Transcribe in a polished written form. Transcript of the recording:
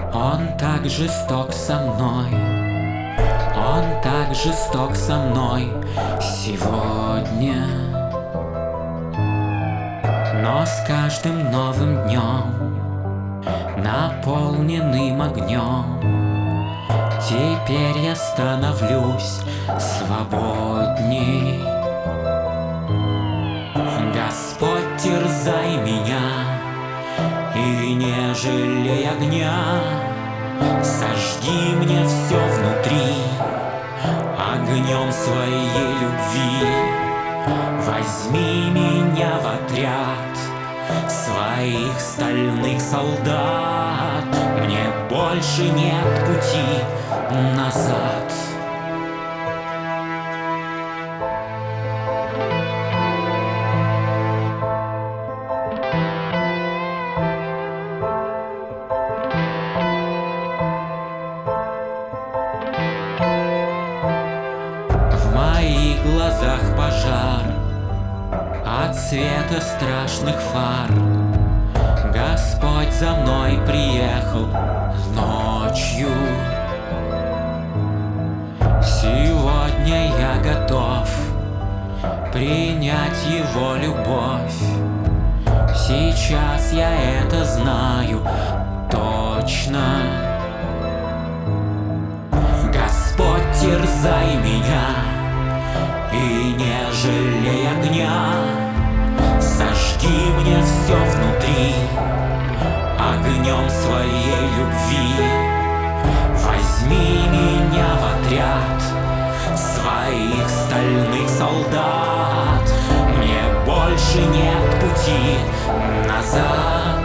Он так жесток со мной, он так жесток со мной сегодня. Но с каждым новым днем, наполненным огнем, теперь я становлюсь свободней. Господь, терзай меня и не жалей огня, сожги мне все внутри огнем своей любви. Возьми меня в отряд своих стальных солдат, мне больше нет пути назад. В моих глазах пожар от света страшных фар. Господь за мной приехал ночью. Сегодня я готов принять Его любовь. Сейчас я это знаю точно. Господь, терзай меня и не жалей огня, сожги мне все внутри огнем своей любви. Возьми меня в отряд своих стальных солдат, мне больше нет пути назад.